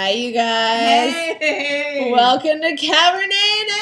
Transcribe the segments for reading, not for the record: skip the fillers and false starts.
Hi, you guys. Hey! Welcome to Cabernet.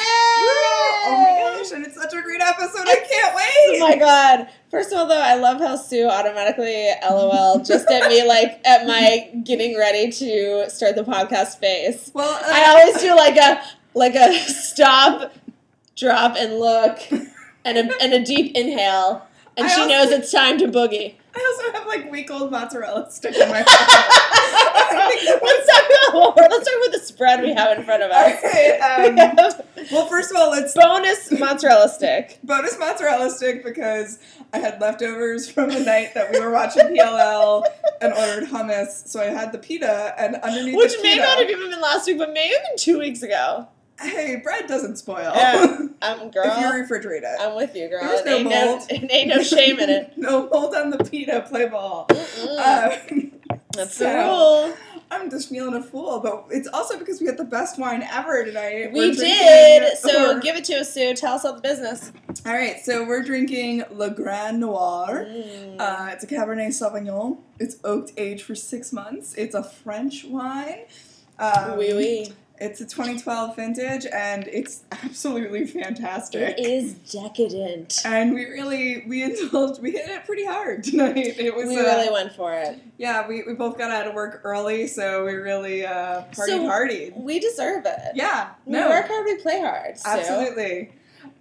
Oh my gosh, and it's such a great episode. I can't wait. Oh my god. First of all, though, I love how Sue automatically LOL just at me, like, at my getting ready to start the podcast face. Well, I always do like a stop, drop, and look, and a deep inhale, and she knows it's time to boogie. I also have like week-old mozzarella stick in my mouth. Let's start with the spread we have in front of us. Okay, well, first of all, let's bonus mozzarella stick. Bonus mozzarella stick because I had leftovers from the night that we were watching PLL and ordered hummus, so I had the pita, and underneath which the may pita, not have even been last week, but may have been 2 weeks ago. Hey, bread doesn't spoil. Yeah, girl. If you refrigerate it. I'm with you, girl. There's no mold. Ain't no shame in it. No mold on the pita, play ball. That's the rule. I'm just feeling a fool, but it's also because we had the best wine ever tonight. We did. So give it to us, Sue. Tell us all the business. All right, so we're drinking Le Grand Noir. It's a Cabernet Sauvignon. It's oaked aged for 6 months. It's a French wine. Oui, oui. It's a 2012 vintage, and it's absolutely fantastic. It is decadent. And we hit it pretty hard tonight. We really went for it. Yeah, we both got out of work early, so we really partied. We deserve it. Yeah. We work hard, we play hard. So. Absolutely.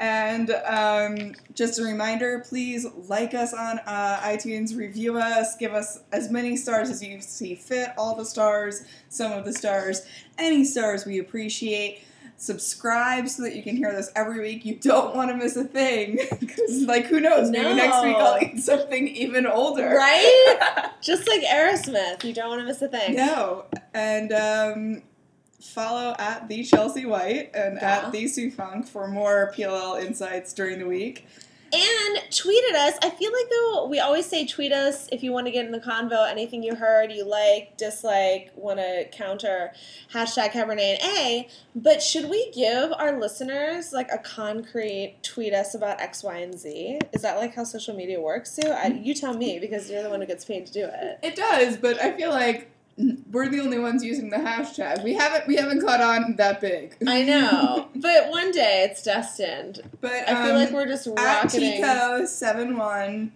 And just a reminder, please like us on iTunes, review us, give us as many stars as you see fit, all the stars, some of the stars, any stars we appreciate. Subscribe so that you can hear this every week. You don't want to miss a thing, because, like, who knows, maybe next week I'll eat something even older. Right? Just like Aerosmith, you don't want to miss a thing. No. And, follow at the Chelsea White and at the Sue Funk for more PLL insights during the week. And tweet at us. I feel like, though, we always say tweet us if you want to get in the convo, anything you heard, you like, dislike, want to counter, hashtag Cabernet A. But should we give our listeners, like, a concrete tweet us about X, Y, and Z? Is that, like, how social media works, Sue? You tell me, because you're the one who gets paid to do it. It does, but I feel like we're the only ones using the hashtag. We haven't caught on that big. I know, but one day it's destined. But I feel like we're just rocketing. At Teeco71,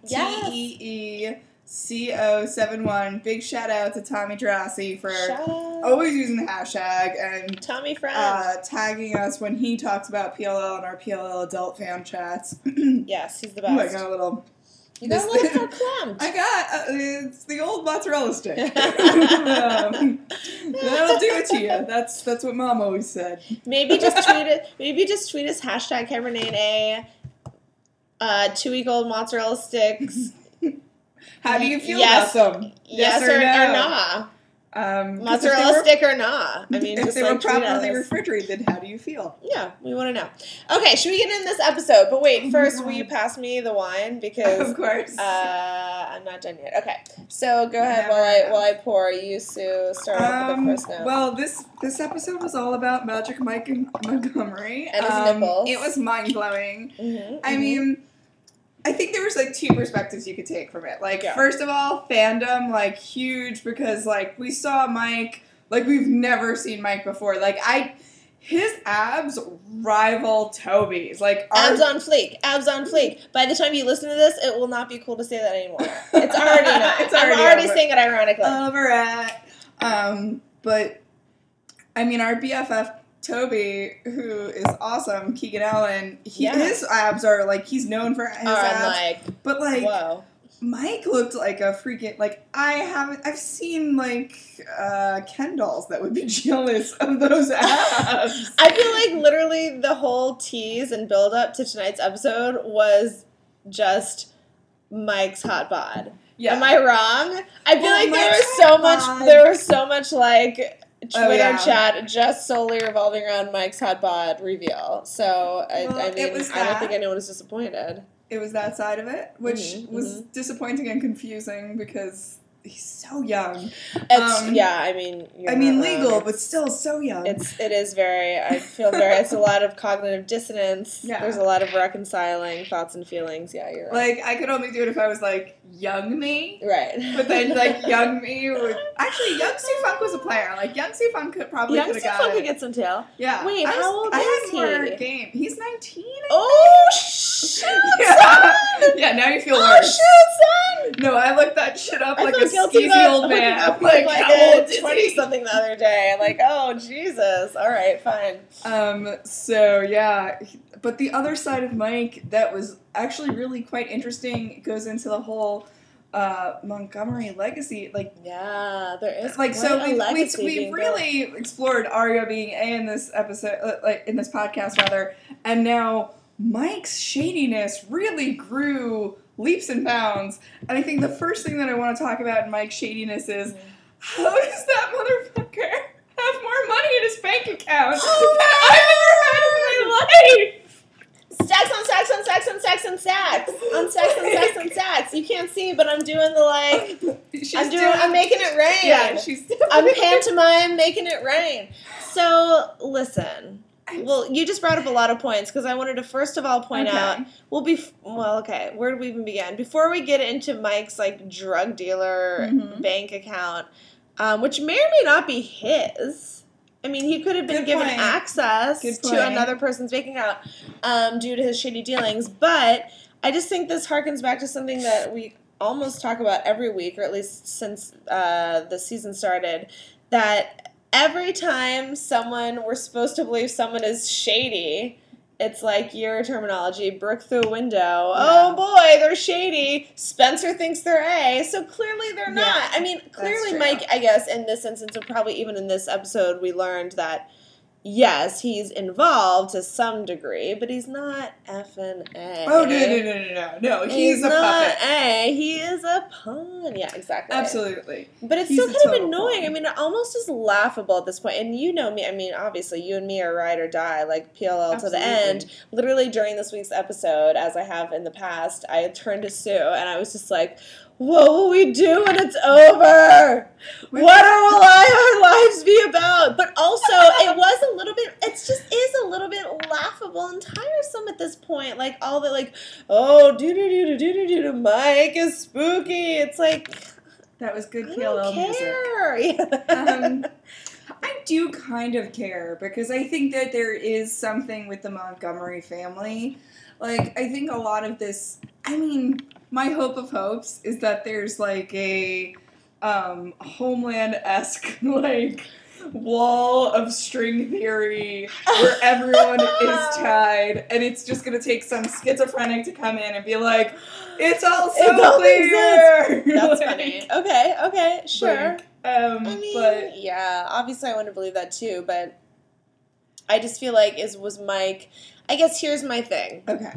TEECO71. Big shout out to Tommy Drassi for always using the hashtag and Tommy tagging us when he talks about PLL and our PLL adult fan chats. Yes, he's the best. Ooh, I got a little. You got a little clumped. I got, it's the old mozzarella stick. That'll do it to you. That's what Mom always said. Maybe just tweet it. Maybe just tweet us hashtag Cabernet A. 2-week-old mozzarella sticks. How do you feel about them? Yes or nah? Mozzarella stick or nah? I mean, if just they like were properly refrigerated, how do you feel? Yeah, we want to know. Okay, should we get in this episode? But wait, first, will you pass me the wine? Because of course, I'm not done yet. Okay, so go ahead while I pour. You, Sue, start off with the first note. Well, this episode was all about Magic Mike and Montgomery. And his nipples. It was mind blowing. I mean, I think there was, like, 2 perspectives you could take from it. Like, first of all, fandom, like, huge, because, like, we saw Mike, like, we've never seen Mike before. Like, his abs rival Toby's. Like, abs on fleek. Abs on fleek. By the time you listen to this, it will not be cool to say that anymore. It's already not. I'm already saying it ironically. Over it. But, I mean, our BFF Toby, who is awesome, Keegan Allen, his abs are, like, he's known for his abs. But, like, whoa. Mike looked like a freaking, like, I've seen, like, Ken dolls that would be jealous of those abs. I feel like literally the whole tease and build up to tonight's episode was just Mike's hot bod. Yeah. Am I wrong? I feel like there was so much, like, Twitter chat just solely revolving around Mike's hot bod reveal. So, I mean, I don't think anyone was disappointed. It was that side of it, which was disappointing and confusing because he's so young. I mean, you're not legal, wrong. but still so young. It is very, I feel very, it's a lot of cognitive dissonance. Yeah. There's a lot of reconciling thoughts and feelings. Yeah, you're right. Like, I could only do it if I was, like, young me. Right. But then, like, young me would... Actually, young Sue Funk was a player. Like, young Sue Funk could got Young Sue Funk it. could get some tail. Yeah. Wait, how old is he? I had more game. He's 19, Oh, shoot, yeah. son! Yeah, now you feel Oh, worse. shoot, son! No, I looked that shit up I like a felt guilty skeezy about old man. hooking up I'm with, like, how old is 20-something the other day. I'm like, oh, Jesus. All right, fine. So, yeah. But the other side of Mike that was actually really quite interesting goes into the whole Montgomery legacy. Like, yeah, there is like, quite so a legacy we've being really explored Arya being A in this episode, like in this podcast rather, and now Mike's shadiness really grew leaps and bounds. And I think the first thing that I want to talk about in Mike's shadiness is how does that motherfucker have more money in his bank account than I've ever had in my life? Stacks on stacks on stacks on stacks on stacks on stacks on stacks on stacks. You can't see, but I'm doing the I'm making it rain. Yeah, she's I'm pantomime making it rain. So listen. Well, you just brought up a lot of points because I wanted to first of all point out. Okay. Where do we even begin? Before we get into Mike's like drug dealer bank account, which may or may not be his. I mean, he could have been given access to another person's bank account due to his shady dealings. But I just think this harkens back to something that we almost talk about every week, or at least since the season started, that every time we're supposed to believe someone is shady, it's like your terminology, brick through a window. Yeah. Oh boy, they're shady. Spencer thinks they're A, so clearly they're not. I mean, clearly Mike, I guess, in this instance, and probably even in this episode, we learned that, yes, he's involved to some degree, but he's not effing A. Oh, no. He's a not puppet. A. He is a pawn. Yeah, exactly. Absolutely. But it's still kind of annoying. Pawn. I mean, it almost is laughable at this point. And you know me. I mean, obviously, you and me are ride or die, like PLL to the end. Literally, during this week's episode, as I have in the past, I turned to Sue, and I was just like, what will we do when it's over? What will our lives be about? But also, it just is a little bit laughable and tiresome at this point. Like, all the, like, oh, do-do-do-do-do-do-do, Mike is spooky. It's like, that was good PLL music. I do kind of care, because I think that there is something with the Montgomery family. Like, I think a lot of this, I mean, my hope of hopes is that there's, like, a Homeland-esque, like, wall of string theory where everyone is tied, and it's just going to take some schizophrenic to come in and be like, it's all so clear! That's funny. Okay, sure. Like, I mean, yeah, obviously I want to believe that too, but I just feel like was Mike... I guess here's my thing. Okay.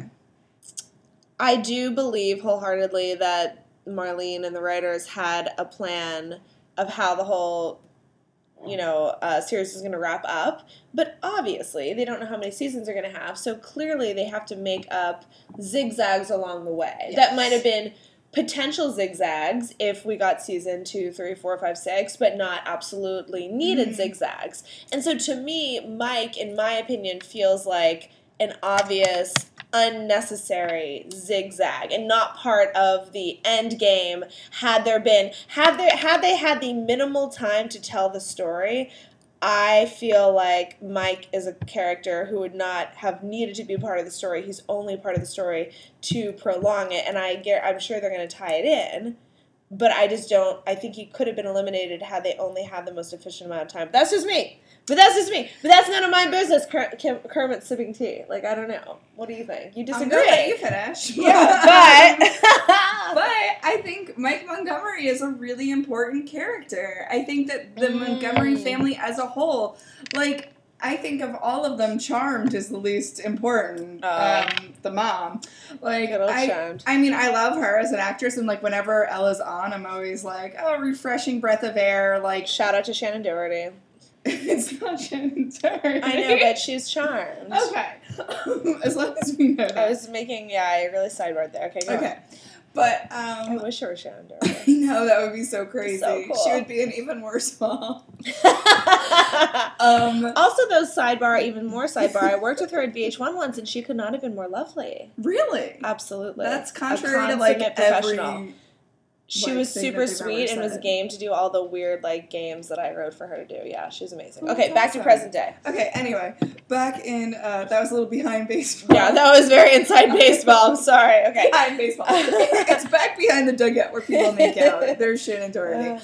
I do believe wholeheartedly that Marlene and the writers had a plan of how the whole, series is going to wrap up. But obviously, they don't know how many seasons they're going to have. So clearly, they have to make up zigzags along the way. Yes. That might have been potential zigzags if we got season 2, 3, 4, 5, 6, but not absolutely needed zigzags. And so to me, Mike, in my opinion, feels like an obvious, unnecessary zigzag and not part of the end game. Had they had the minimal time to tell the story, I feel like Mike is a character who would not have needed to be part of the story. He's only part of the story to prolong it, and I'm sure they're going to tie it in. But I think he could have been eliminated had they only had the most efficient amount of time. But that's just me. But that's none of my business, Kermit sipping tea. Like, I don't know. What do you think? You disagree? I'm going to let you finish. Yeah, but... But I think Mike Montgomery is a really important character. I think that the Montgomery family as a whole, like... I think of all of them, Charmed is the least important. The mom. Like, I mean, I love her as an actress, and, like, whenever Ella's on, I'm always like, oh, refreshing breath of air. Like, shout out to Shannon Doherty. It's not Shannon Doherty. I know, but she's Charmed. Okay. As long as we know that. I was making, I really sideboard there. Okay, go on. But I wish I were Shannon I Doherty. know, that would be so crazy. So cool. She would be an even worse mom. Also, though, sidebar, even more sidebar, I worked with her at VH1 once, and she could not have been more lovely. Really? Absolutely. That's A contrary to like professional. every. She like, was thing super that they've sweet ever and was said. game to do all the weird like games that I wrote for her to do. Yeah, she was amazing. Oh, Okay, that's back to awesome. present day. Okay. Anyway, back in that was a little behind baseball. Yeah, that was very inside baseball. I'm sorry. Okay. Behind baseball. It's back behind the dugout where people make out. There's Shannon Doherty.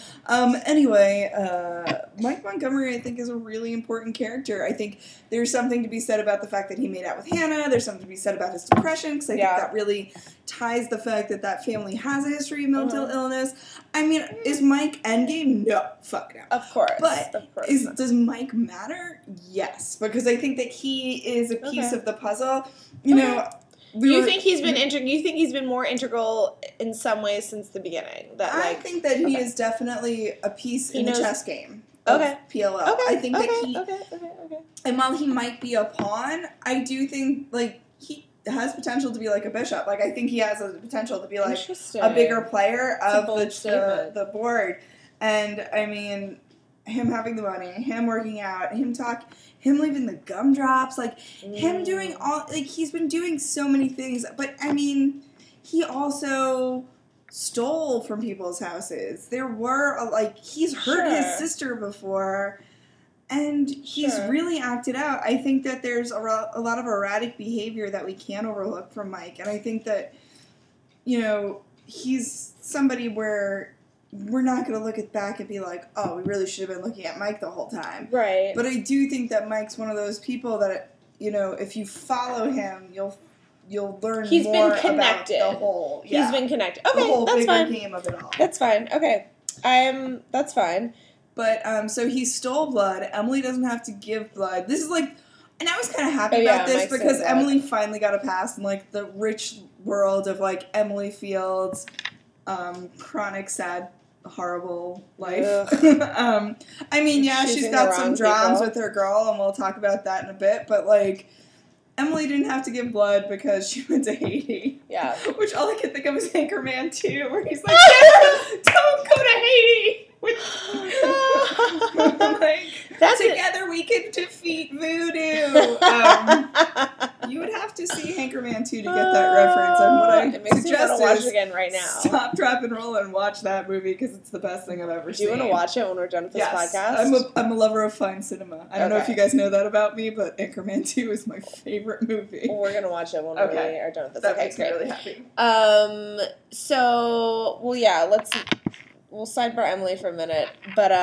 Anyway, Mike Montgomery, I think, is a really important character. I think there's something to be said about the fact that he made out with Hannah. There's something to be said about his depression, because I think that really ties the fact that that family has a history of mental illness. I mean, is Mike endgame? No. Fuck no. Of course. But of course. does Mike matter? Yes. Because I think that he is a piece Okay. of the puzzle. You know... You think he's been more integral in some ways since the beginning? That I like think that he is definitely a piece in the chess game of PLL. Okay. I think that he, Okay. and while he might be a pawn, I do think like he has potential to be like a bishop. Like I think he has the potential to be like Interesting. a bigger player of bold statement. the board. And I mean, him having the money, him working out, him leaving the gumdrops, like him doing all, like he's been doing so many things. But I mean, he also stole from people's houses. There were he's hurt his sister before, and he's really acted out. I think that there's a lot of erratic behavior that we can't overlook from Mike, and I think that, you know, he's somebody where we're not going to look back and be like, oh, we really should have been looking at Mike the whole time. Right. But I do think that Mike's one of those people that, you know, if you follow him, you'll learn more about the whole. Yeah, He's been connected. Okay, the whole that's bigger fine. game of it all. That's fine. Okay, that's fine. But so he stole blood. Emily doesn't have to give blood. This is like, and I was kind of happy about this Mike because said Emily finally got a pass in like the rich world of like Emily Fields, chronic sad. Horrible life. I mean, yeah, she's got some dramas with her girl, and we'll talk about that in a bit, but like, Emily didn't have to give blood because she went to Haiti. Yeah. Which all I can think of is Anchorman 2, where he's like, don't go to Haiti! Like, together we can defeat voodoo. You would have to see Anchorman 2 to get that reference, and what I suggest watch is it again right now. Stop, drop, and roll and watch that movie because it's the best thing I've ever seen. Do you want to watch it when we're done with this podcast? I'm a lover of fine cinema. I don't know if you guys know that about me, but Anchorman 2 is my favorite movie. We're going to watch it when we are done with this. That makes me really happy. So, well, yeah, we'll sidebar Emily for a minute, but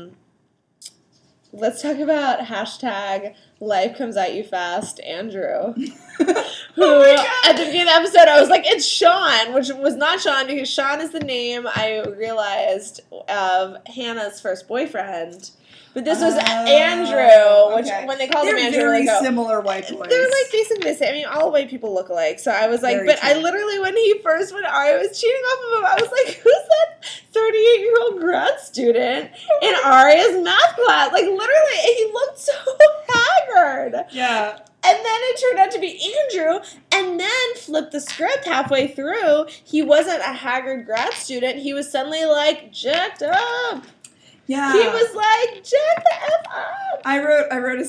let's talk about hashtag life comes at you fast, Andrew. Who, at the beginning of the episode, I was like, it's Sean, which was not Sean, because Sean is the name I realized of Hannah's first boyfriend. But this was Andrew, which when they called him Andrew, they're very similar white boys. They're like basically the same. I mean, all white people look alike. So I was like, Very but true. I literally, when Aria was cheating off of him, I was like, who's that 38-year-old grad student in Aria's math class? Like, literally, he looked so haggard. Yeah. And then it turned out to be Andrew, and then flipped the script halfway through. He wasn't a haggard grad student. He was suddenly, like, jacked up. Yeah. He was like, jack the F up. I wrote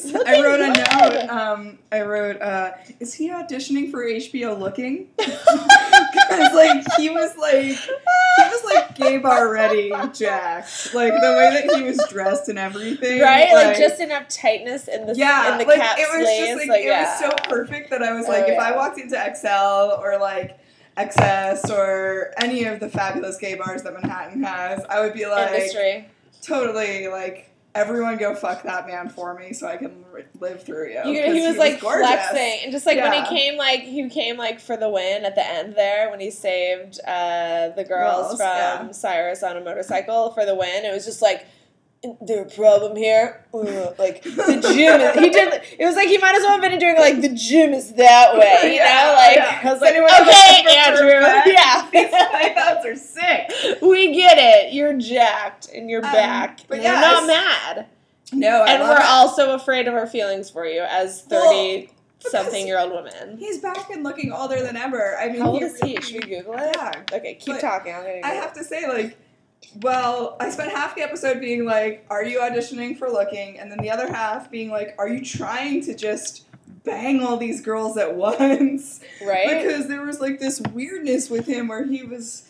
a note. Is he auditioning for HBO Looking? Because he was like gay bar ready, jacked. Like the way that he was dressed and everything. Right? Like just enough tightness in the cap sleeves. It was so perfect that I was like, if I walked into XL or like XS or any of the fabulous gay bars that Manhattan has, I would be like, industry. Totally, like, everyone go fuck that man for me so I can live through you. He was like gorgeous. flexing. And just like when he came like for the win at the end there, when he saved the girls from Cyrus on a motorcycle for the win, it was just like, there a problem here? Like, the gym is, it was like he might as well have been doing like, the gym is that way, you know? Like, I was like, okay, Andrew, yeah. These playouts are sick. We get it. You're jacked and you're back. But we're not mad. No, and we're also afraid of our feelings for you as 30 something-year-old woman. He's back and looking older than ever. I mean, how old is he? Should we Google it? Yeah. Okay, keep But talking. I'm gonna I have to say, like, well, I spent half the episode being like, are you auditioning for Looking? And then the other half being like, are you trying to just bang all these girls at once? Right? Because there was, like, this weirdness with him where he was...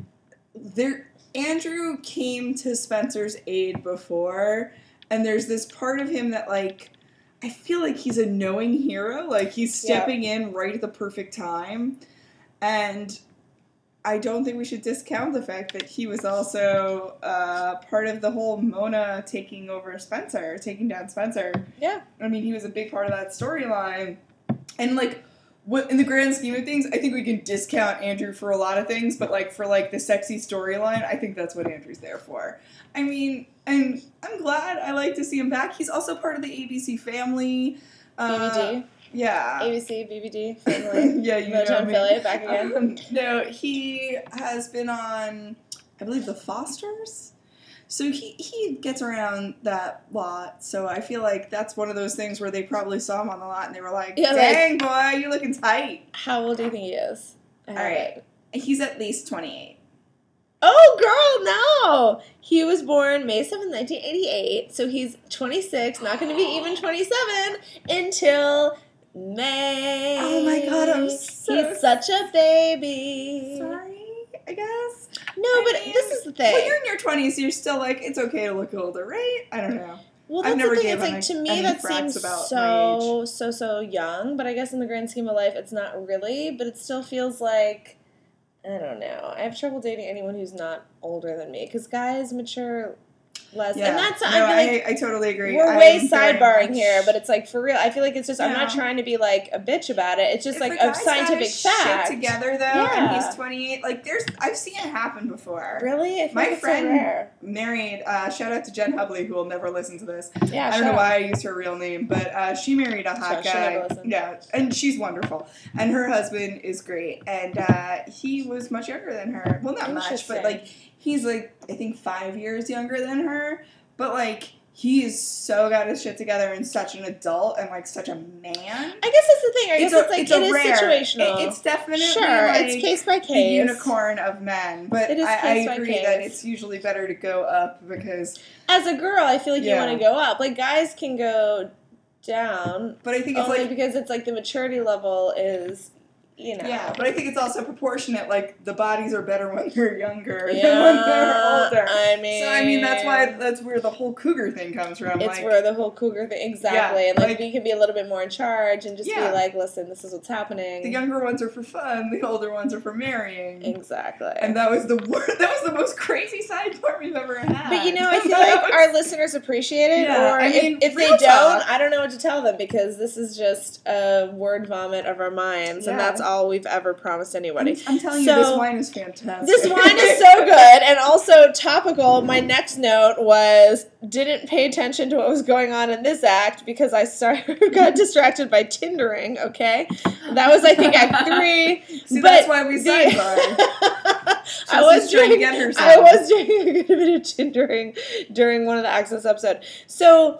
Andrew came to Spencer's aid before, and there's this part of him that, like, I feel like he's a knowing hero. Like, he's stepping in right at the perfect time. And I don't think we should discount the fact that he was also part of the whole Mona taking down Spencer. Yeah. I mean, he was a big part of that storyline. And, like, in the grand scheme of things, I think we can discount Andrew for a lot of things, but, like, for, like, the sexy storyline, I think that's what Andrew's there for. I mean, and I'm glad. I like to see him back. He's also part of the ABC family. BBD. Yeah. ABC, BBD, family. Yeah, you Motown know me. Philly, back again. No, he has been on, I believe, The Fosters. So he gets around that lot. So I feel like that's one of those things where they probably saw him on the lot and they were like, dang, boy, you looking tight. How old do you think he is? All right. He's at least 28. Oh, girl, no! He was born May 7th, 1988, so he's 26, not going to be even 27 until May. Oh my God, I'm so... He's such a baby. Sorry, I guess. No, but this is the thing. Well, you're in your 20s, so you're still like, it's okay to look older, right? I don't know. Well, that's I've never the thing. given It's like, to me, any that fracks seems about my age. so young, but I guess in the grand scheme of life, it's not really, but it still feels like, I don't know. I have trouble dating anyone who's not older than me, because guys mature less. Yeah. And that's, No, I feel like, I totally agree. we're way I'm very sidebarring much- here, but it's like, for real, I feel like it's just, I'm not Yeah. trying to be like a bitch about it. It's just If like a a guy's got scientific his fact. shit together though, Yeah. and he's 28. Like, I've seen it happen before. Really? I feel My like it's friend so rare. married. Shout out to Jen Hubley, who will never listen to this. Yeah, I don't know why I used her real name, but she married a hot She'll never guy. listen. Yeah, and she's wonderful, and her husband is great, and he was much younger than her. Well, not much, Interesting. but like he's like I think 5 years younger than her, but like. He is so got his shit together and such an adult and like such a man. I guess that's the thing. I guess it's like, it is rare. situational. It's definitely Sure, like it's case by the case. unicorn of men. But It is I case by agree case. that it's usually better to go up because. As a girl, I feel like you Yeah. want to go up. Like, guys can go down. But I think it's only like. because it's like the maturity level is, you know. Yeah, but I think it's also proportionate. Like the bodies are better when they're younger Yeah, than when they're older. I mean, That's where the whole cougar thing comes from. it's like, where the whole cougar thing, exactly, Yeah, and like, like- we can be a little bit more in charge and just Yeah. be like, listen, this is what's happening. the younger ones are for fun. The older ones are for marrying. Exactly. And that was the most crazy sidebar we've ever had. But you know, I feel like our listeners appreciate it, Yeah, or I mean, if they real don't, talk. I don't know what to tell them because this is just a word vomit of our minds, and Yeah. that's all we've ever promised anybody. I'm telling So- you, this wine is fantastic. This wine is so good, and also topical. My next note was didn't pay attention to what was going on in this act because I got distracted by Tindering. Okay, that was I think Act 3. See, but that's why we sidebar. I was trying to doing get herself. I was doing a good bit of Tindering during one of the acts of this episode. So,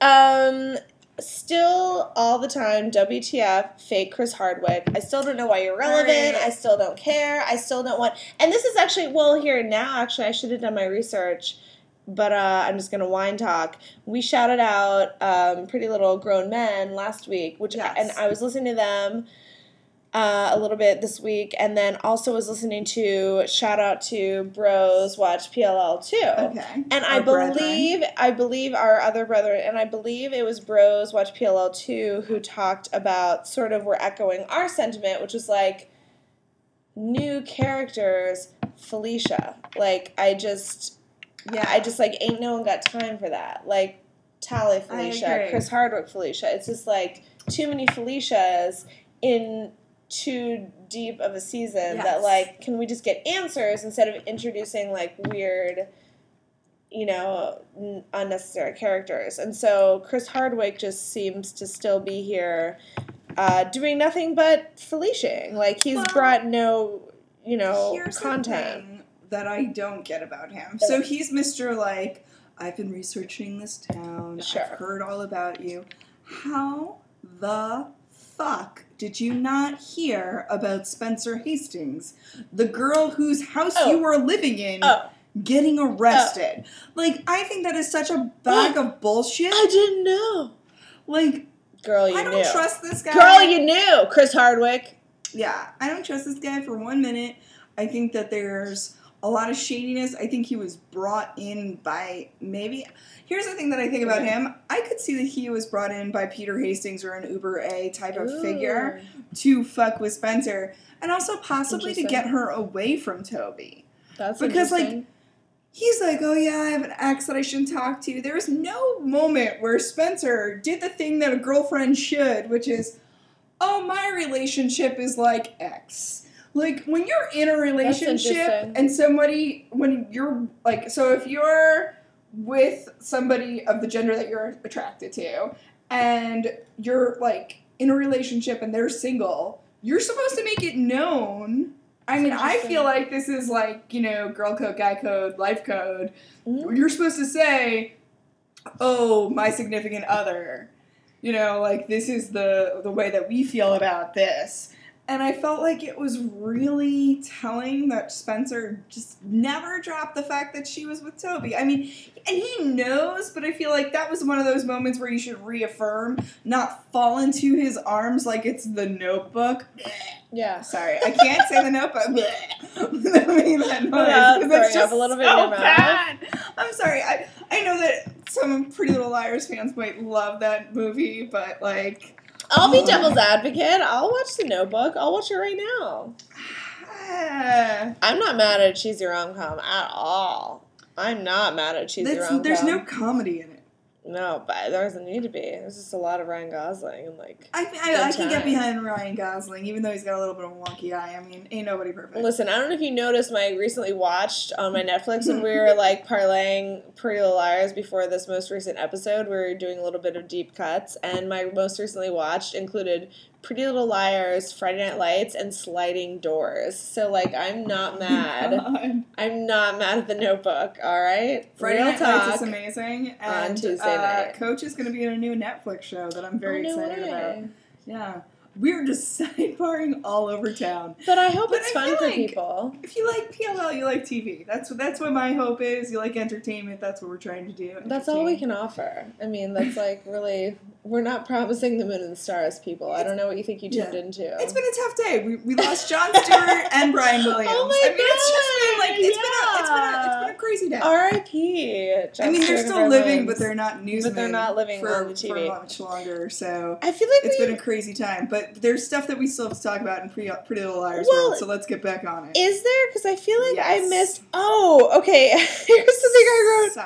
still all the time, WTF, fake Chris Hardwick. I still don't know why you're relevant. Right. I still don't care. I still don't want. And this is actually, well, here now, actually, I should have done my research, but I'm just going to wine talk. We shouted out Pretty Little Grown Men last week, Yes. and I was listening to them a little bit this week, and then also was listening to shout out to Bros Watch PLL too. Okay. And I believe our other brethren, and I believe it was Bros Watch PLL 2 who talked about sort of were echoing our sentiment, which was like new characters, Felicia. Like I just like ain't no one got time for that. Like Tally Felicia, agree. Chris Hardwick Felicia. It's just like too many Felicias in too deep of a season that Yes. like can we just get answers instead of introducing like weird unnecessary characters. And so Chris Hardwick just seems to still be here doing nothing but Feliciaing. Like he's brought no Here's content. the thing that I don't get about him. So he's Mr. like, I've been researching this town. Sure. I've heard all about you. How the fuck did you not hear about Spencer Hastings, the girl whose house you were living in, getting arrested? Like, I think that is such a bag of bullshit. I didn't know. Like, girl, you knew. I don't trust this guy. Girl, you knew. Chris Hardwick. Yeah, I don't trust this guy for 1 minute. I think that there's a lot of shadiness. I think he was brought in by maybe... Here's the thing that I think about him. I could see that he was brought in by Peter Hastings or an Uber A type of figure to fuck with Spencer. And also possibly to get her away from Toby. That's because, like, he's like, oh yeah, I have an ex that I shouldn't talk to. There was no moment where Spencer did the thing that a girlfriend should, which is, oh, my relationship is like X. Like, when you're in a relationship and somebody, when you're, like, so if you're with somebody of the gender that you're attracted to, and you're, like, in a relationship and they're single, you're supposed to make it known. I mean, I feel like this is, like, you know, girl code, guy code, life code. Mm-hmm. You're supposed to say, oh, my significant other. You know, like, this is the way that we feel about this. And I felt like it was really telling that Spencer just never dropped the fact that she was with Toby. I mean, and he knows, but I feel like that was one of those moments where you should reaffirm, not fall into his arms like it's The Notebook. Yeah. Sorry, I can't say The Notebook. That noise. That's just a little bit so bad. I'm sorry. I know that some Pretty Little Liars fans might love that movie, but, like... I'll be devil's advocate. I'll watch The Notebook. I'll watch it right now. I'm not mad at Cheesy Rom-Com at all. I'm not mad at Cheesy Rom-Com. There's no comedy in it. No, but there doesn't need to be. There's just a lot of Ryan Gosling and, like, I can get behind Ryan Gosling, even though he's got a little bit of a wonky eye. I mean, ain't nobody perfect. Listen, I don't know if you noticed, I recently watched on my Netflix when we were, like, parlaying Pretty Little Liars before this most recent episode. We were doing a little bit of deep cuts, and my most recently watched included Pretty Little Liars, Friday Night Lights, and Sliding Doors. So, like, I'm not mad. I'm not mad at The Notebook, all right? Friday Night Lights is amazing. And on Tuesday night. Coach is going to be in a new Netflix show that I'm very excited about. Yeah. We're just sidebarring all over town. But I hope it's fun for people. If you like PLL, you like TV. That's what my hope is. You like entertainment. That's what we're trying to do. That's all we can offer. I mean, that's like really, we're not promising the moon and the stars, people. I don't know what you think you tuned into. It's been a tough day. We lost Jon Stewart and Brian Williams. Oh my God. It's just been like, it's been a crazy day. R.I.P. I mean, they're still living, but they're not newsmen. But they're not living on the TV for much longer. So I feel like it's been a crazy time. But there's stuff that we still have to talk about in Pretty Little Liars world, so let's get back on it. Is there? Because I feel like I missed... Oh, okay. Here's the thing I wrote.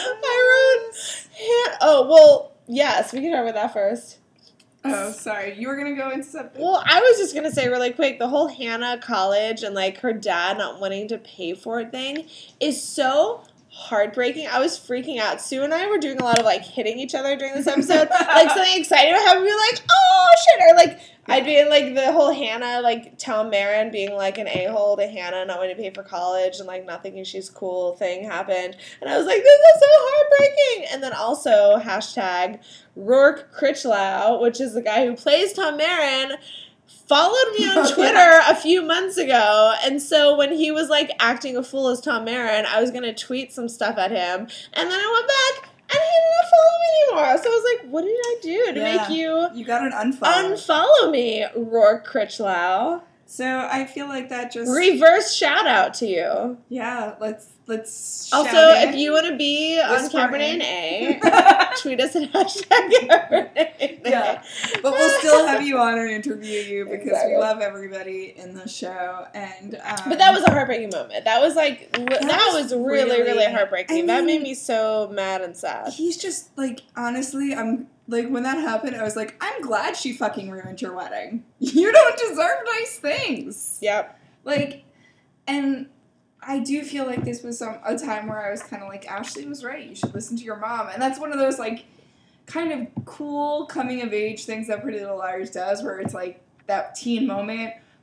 Yes, we can talk about that first. Oh, sorry. You were going to go into something. Well, I was just going to say really quick, the whole Hannah college and, like, her dad not wanting to pay for it thing is so heartbreaking. I was freaking out. Sue and I were doing a lot of, like, hitting each other during this episode. Like, something exciting would happen, we'd be like, oh, shit. Or, like, I'd be in, like, the whole Hannah, like, Tom Marin being, like, an a-hole to Hannah, not wanting to pay for college and, like, not thinking she's cool thing happened. And I was like, this is so heartbreaking. And then also, hashtag Rourke Critchlow, which is the guy who plays Tom Marin, followed me on Twitter a few months ago, and so when he was, like, acting a fool as Tom Marin, I was going to tweet some stuff at him, and then I went back, and he didn't follow me anymore. So I was like, what did I do to make you... You got an unfollow. Unfollow me, Rourke Critchlow. So I feel like that just... Reverse shout out to you. Yeah, let's also, if you want to be on Cabernet A, tweet us at hashtag Cabernet. Yeah, but we'll still have you on and interview you because we love everybody in the show. And but that was a heartbreaking moment. That was like that was really, really heartbreaking. I mean, that made me so mad and sad. He's just like, honestly, I'm like, when that happened, I was like, I'm glad she fucking ruined your wedding. You don't deserve nice things. Yep. Like, and I do feel like this was a time where I was kind of like, Ashley was right. You should listen to your mom. And that's one of those, like, kind of cool coming-of-age things that Pretty Little Liars does, where it's, like, that teen moment.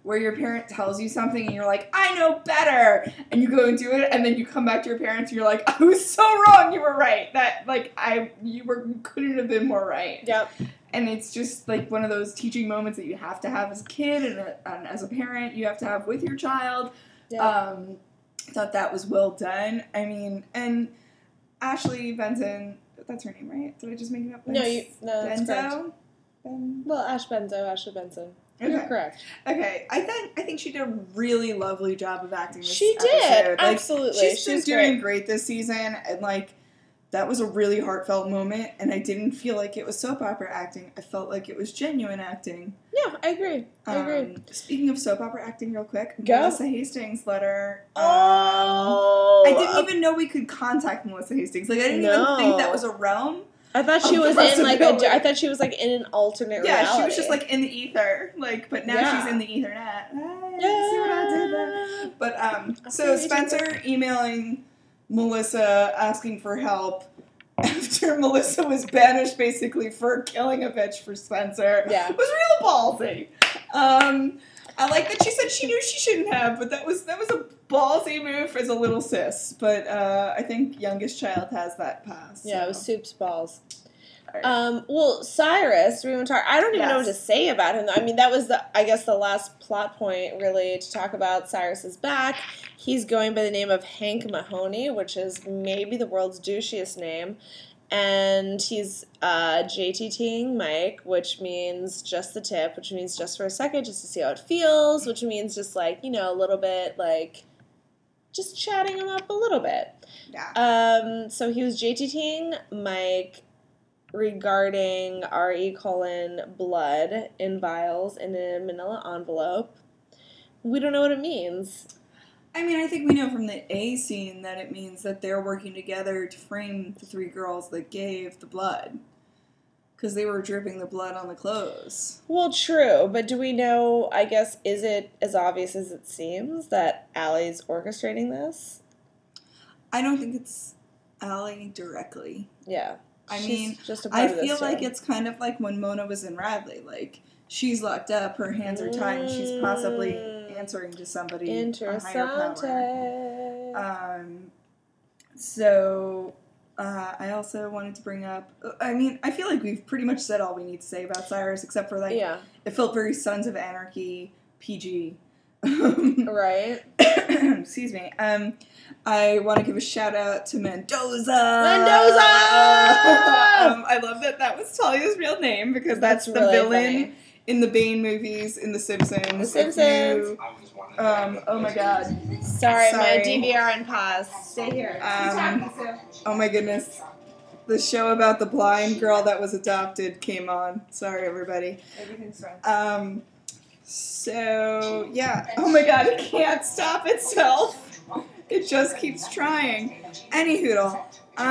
where your parent tells you something and you're like, I know better, and you go and do it, and then you come back to your parents and you're like, I was so wrong, you were right. That, like, you couldn't have been more right. Yep. And it's just, like, one of those teaching moments that you have to have as a kid and as a parent, you have to have with your child. Yep. I thought that was well done. I mean, and Ashley Benson, that's her name, right? Did I just make it up? No, that's correct. Well, Ashley Benson. Okay. You're correct. Okay, I think she did a really lovely job of acting this She episode. did, Like, absolutely. She's been doing great this season, and, like, that was a really heartfelt moment, and I didn't feel like it was soap opera acting. I felt like it was genuine acting. Yeah, I agree. Speaking of soap opera acting, real quick, Go. Melissa Hastings' letter. Oh! I didn't even know we could contact Melissa Hastings. Like, I didn't even think that was a realm. I thought she was in in an alternate reality. Yeah, she was just like in the ether, like, but now she's in the Ethernet. See what I did there? But so Spencer emailing Melissa asking for help after Melissa was banished basically for killing a bitch for Spencer. Yeah, was real ballsy. I like that she said she knew she shouldn't have, but that was a ballsy move as a little sis. But I think youngest child has that pass. Yeah, so. it was Soup's balls. Right. Well, Cyrus, I don't even know what to say about him. I mean, that was the last plot point really to talk about. Cyrus is back. He's going by the name of Hank Mahoney, which is maybe the world's douchiest name. And he's JTTing Mike, which means just the tip, which means just for a second, just to see how it feels, which means just like, a little bit like just chatting him up a little bit. Yeah. So he was JTTing Mike regarding blood in vials in a manila envelope. We don't know what it means. I mean, I think we know from the A scene that it means that they're working together to frame the three girls that gave the blood. Because they were dripping the blood on the clothes. Well, true, but do we know, I guess, is it as obvious as it seems that Allie's orchestrating this? I don't think it's Allie directly. Yeah. I mean, just a part of this feel like too. it's kind of like when Mona was in Radley. Like, she's locked up, her hands are tied, and she's possibly answering to somebody, a higher power. So, I also wanted to bring up, I mean, I feel like we've pretty much said all we need to say about Cyrus, except for, like, it felt very Sons of Anarchy, PG. Right. Excuse me. I want to give a shout out to Mendoza! I love that was Talia's real name, because that's the really villain funny. In the Bane movies, in The Simpsons. The Simpsons. Oh my god. Sorry, my DVR on pause. Stay here. Oh my goodness. The show about the blind girl that was adopted came on. Sorry, everybody. Everything's fine. So, yeah. Oh my god, it can't stop itself. It just keeps trying. Anyhoodle.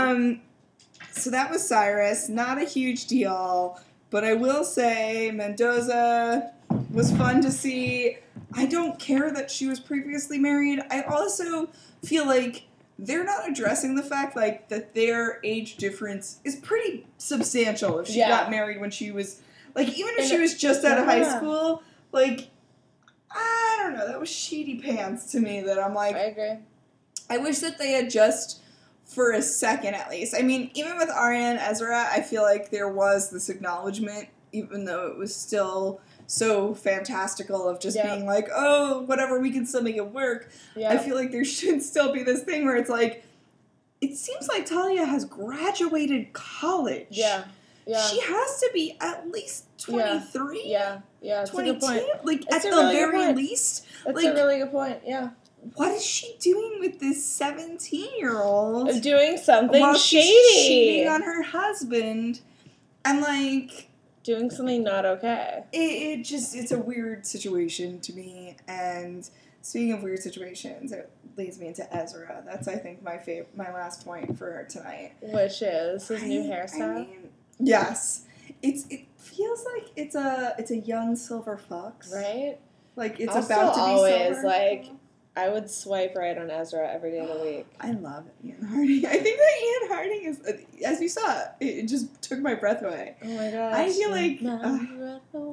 So that was Cyrus. Not a huge deal. But I will say Mendoza was fun to see. I don't care that she was previously married. I also feel like they're not addressing the fact like that their age difference is pretty substantial if she got married when she was like even if she was just out of high school, like I don't know, that was shady pants to me that I'm like I agree. I wish that they had just for a second at least. I mean, even with Arya and Ezra, I feel like there was this acknowledgement, even though it was still so fantastical of just being like, oh, whatever, we can still make it work. I feel like there should still be this thing where it's like, it seems like Talia has graduated college. Yeah. She has to be at least 23? Yeah. That's 22? a good point. Like, That's at a the really good very point. least. That's like, a really good point, yeah. What is she doing with this 17-year-old? Of doing something while shady. She's cheating on her husband. And, like... doing something not okay. It's a weird situation to me. And speaking of weird situations, it leads me into Ezra. That's, I think, my last point for tonight. Which is his new hairstyle? I mean, yes. It feels like it's a young silver fox. Right? Like, it's also about to be always, silver. like, I would swipe right on Ezra every day of the week. I love Ian Harding. I think that Ian Harding is, as you saw, it just took my breath away. Oh my gosh. I feel like,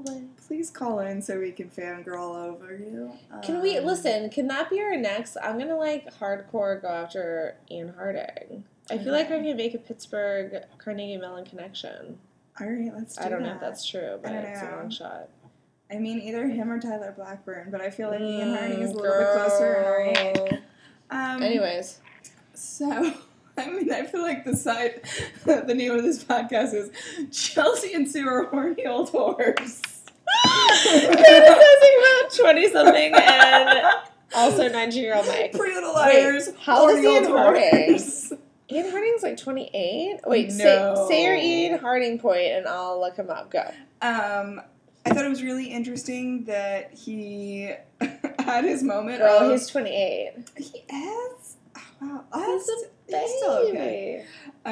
please call in so we can fangirl over you. Can we listen? Can that be our next? I'm gonna hardcore go after Ian Harding. I feel like I can make a Pittsburgh Carnegie Mellon connection. All right, let's do that. I don't know if that's true, but it's a long shot. I mean, either him or Tyler Blackburn, but I feel like Ian Harding is a little bit closer in our age. Anyways. So, I mean, I feel like the name of this podcast is Chelsea and Sue are horny old whores. Fantasizing about 20-something and also 19-year-old Mike. Pretty Little Liars. Wait, how old is Ian Harding? Whores. Ian Harding's like 28? Wait, No. say your Ian Harding point and I'll look him up. Go. I thought it was really interesting that he had his moment. Girl, he's 28. He is? Oh, wow. He's a baby. He's still okay.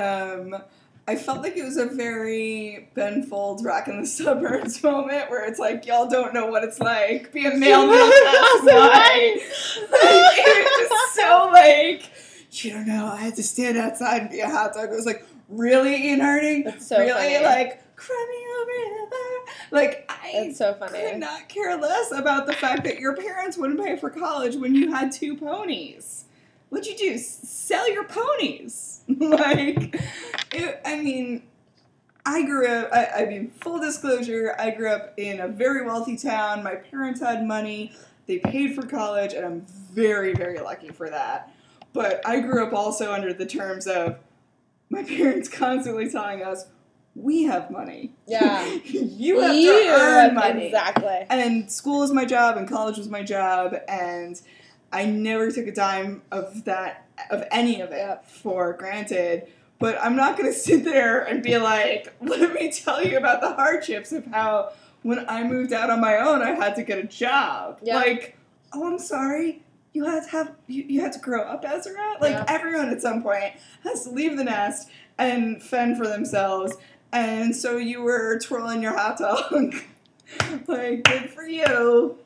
I felt like it was a very Ben Folds Rock in the Suburbs moment where it's like, y'all don't know what it's like. Be a male middle class wife. It was just so like, you don't know, I had to stand outside and be a hot dog. It was like, really, Ian Harding? That's so really? funny. Like, cry me a river. Like, That's so funny. could not care less about the fact that your parents wouldn't pay for college when you had 2 ponies. What'd you do? Sell your ponies. Like, I mean, I grew up, I mean, full disclosure, I grew up in a very wealthy town. My parents had money. They paid for college, and I'm very, very lucky for that. But I grew up also under the terms of my parents constantly telling us, we have money. Yeah. you have to earn money. Exactly. And school was my job, and college was my job, and I never took a dime of any of it for granted. But I'm not going to sit there and be like, let me tell you about the hardships of how when I moved out on my own, I had to get a job. Yeah. Like, oh, I'm sorry. You had to grow up, Ezra? Like, everyone at some point has to leave the nest and fend for themselves. And so you were twirling your hot dog. Like, good for you.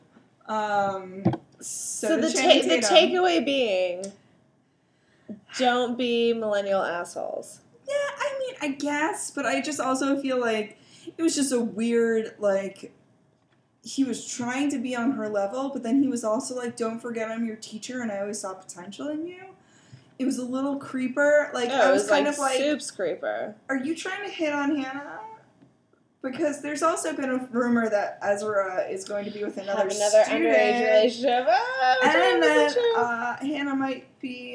So the takeaway being, don't be millennial assholes. Yeah, I mean, I guess, but I just also feel like it was just a weird, like, he was trying to be on her level, but then he was also like, don't forget I'm your teacher and I always saw potential in you. It was a little creeper. Like, I was kind of like, Soup's creeper. Are you trying to hit on Hannah? Because there's also been a rumor that Ezra is going to be with another student. Underage relationship. And then Hannah might be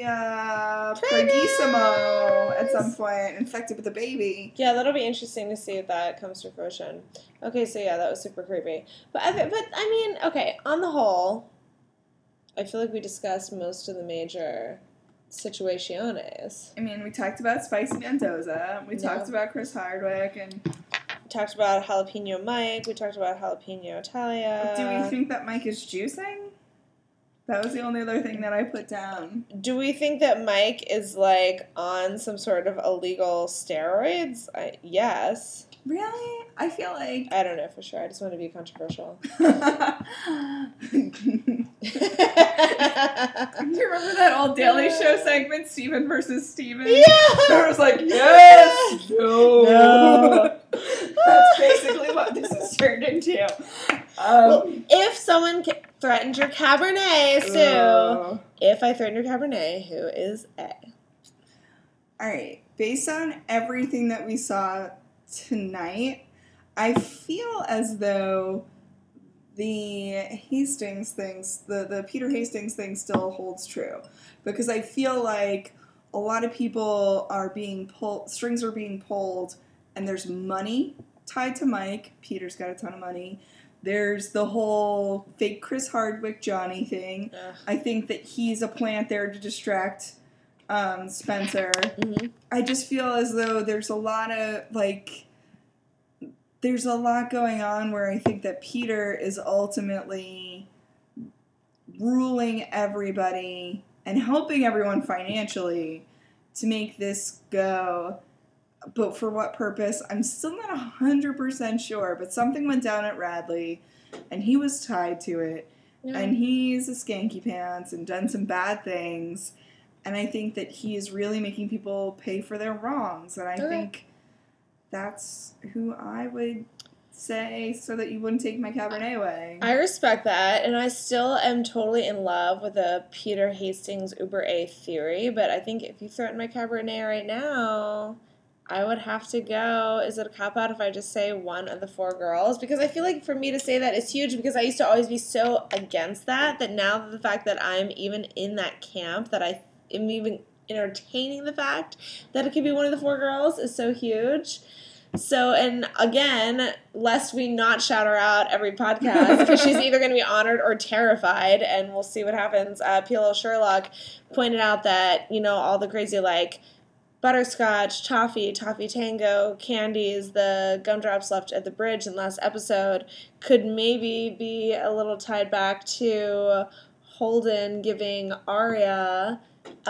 pregissimo at some point, infected with a baby. Yeah, that'll be interesting to see if that comes to fruition. Okay, so yeah, that was super creepy. But I mean, okay, on the whole, I feel like we discussed most of the major situaciones. I mean, we talked about Spicy Mendoza. We talked about Chris Hardwick and... talked about Jalapeno Mike. We talked about Jalapeno Talia. Do we think that Mike is juicing? That was the only other thing that I put down. Do we think that Mike is, like, on some sort of illegal steroids? Yes. Really? I feel like... I don't know for sure. I just want to be controversial. Do you remember that old Daily Show segment, Steven versus Steven? Yeah! I was like, yes! No! That's basically what this has turned into. Well, if someone threatened your Cabernet, Sue, if I threatened your Cabernet, who is A? Alright, based on everything that we saw tonight, I feel as though the Hastings things, the Peter Hastings thing still holds true. Because I feel like a lot of people are being pulled, strings are being pulled, and there's money tied to Mike. Peter's got a ton of money. There's the whole fake Chris Hardwick Johnny thing. Ugh. I think that he's a plant there to distract Spencer. Mm-hmm. I just feel as though there's a lot going on where I think that Peter is ultimately ruling everybody and helping everyone financially to make this go. But for what purpose? I'm still not 100% sure, but something went down at Radley, and he was tied to it, and he's a skanky pants and done some bad things, and I think that he is really making people pay for their wrongs, and I think that's who I would say so that you wouldn't take my Cabernet away. I respect that, and I still am totally in love with the Peter Hastings Uber A theory, but I think if you threaten my Cabernet right now, I would have to go. Is it a cop-out if I just say one of the 4 girls? Because I feel like for me to say that is huge, because I used to always be so against that now that the fact that I'm even in that camp, that I am even entertaining the fact that it could be one of the 4 girls is so huge. So, and again, lest we not shout her out every podcast, because she's either going to be honored or terrified, and we'll see what happens. PLL Sherlock pointed out that, all the crazy, butterscotch, toffee tango, candies, the gumdrops left at the bridge in last episode could maybe be a little tied back to Holden giving Arya,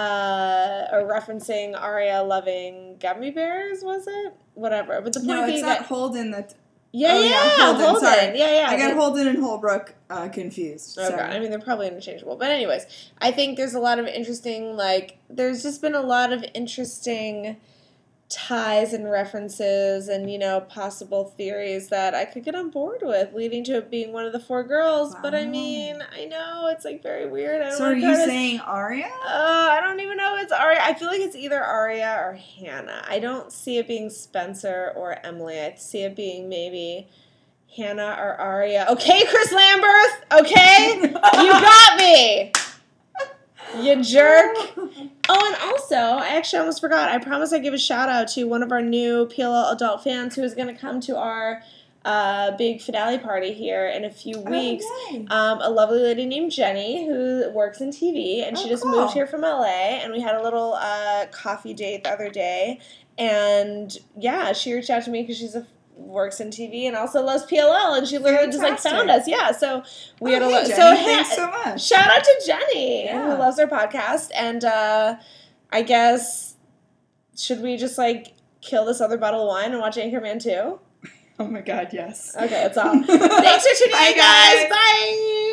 or referencing Arya loving gummy bears, was it? Whatever. But the point being it's not Holden that... Holden. Sorry. Yeah. I got Holden and Holbrook confused. Okay. I mean, they're probably interchangeable. But anyways, I think there's a lot of interesting, there's just been a lot of interesting ties and references and, possible theories that I could get on board with, leading to it being one of the 4 girls. Wow. But I mean, I know it's very weird. So are you saying Arya? I don't even know if it's Arya. I feel like it's either Arya or Hannah. I don't see it being Spencer or Emily. I see it being maybe Hannah or Arya. Okay, Chris Lambert. Okay, you got me. You jerk. Oh, and also, I actually almost forgot. I promised I'd give a shout out to one of our new PLL adult fans who is going to come to our big finale party here in a few weeks. A lovely lady named Jenny who works in TV, and she just moved here from LA, and we had a little coffee date the other day. And yeah, she reached out to me because she's works in TV and also loves PLL, and she literally just found us. Yeah, so we had a lot. So thanks so much. Shout out to Jenny who loves our podcast, and I guess should we just kill this other bottle of wine and watch Anchorman 2? Oh my God, yes. Okay, that's all. Thanks for tuning in, guys. Bye.